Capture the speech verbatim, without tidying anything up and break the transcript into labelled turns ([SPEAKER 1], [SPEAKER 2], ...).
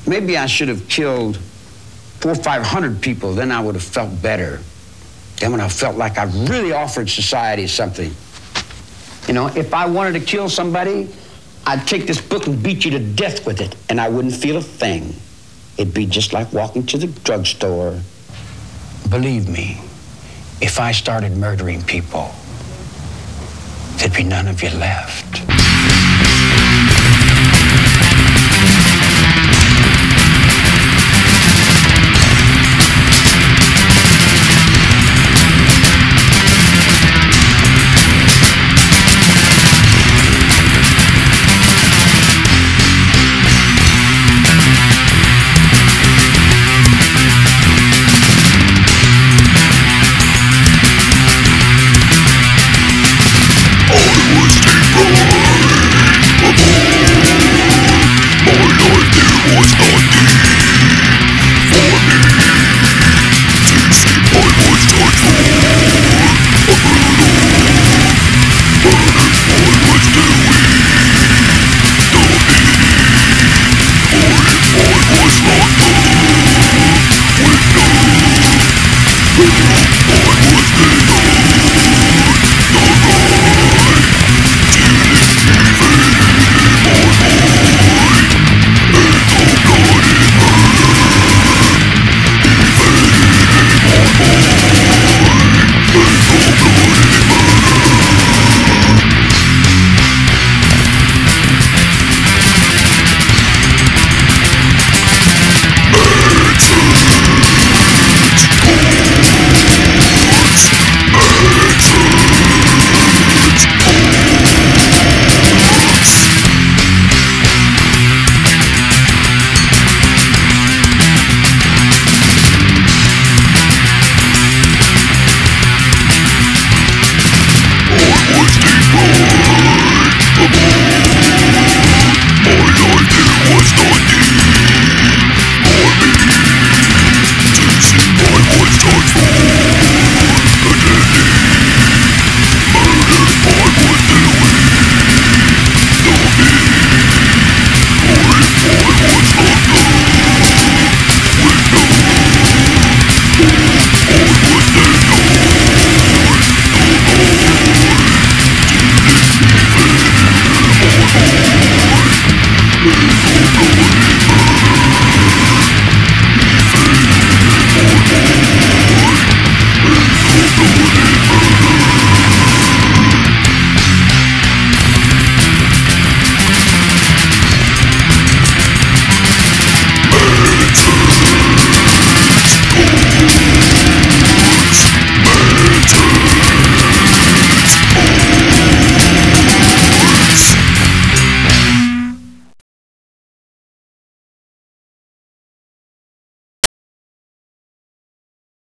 [SPEAKER 1] Maybe I should have killed four or five hundred people, then I would have felt better. Then when I felt like I really offered society something. You know, if I wanted to kill somebody, I'd take this book and beat you to death with it, and I wouldn't feel a thing. It'd be just like walking to the drugstore. Believe me, if I started murdering people, there'd be none of you left.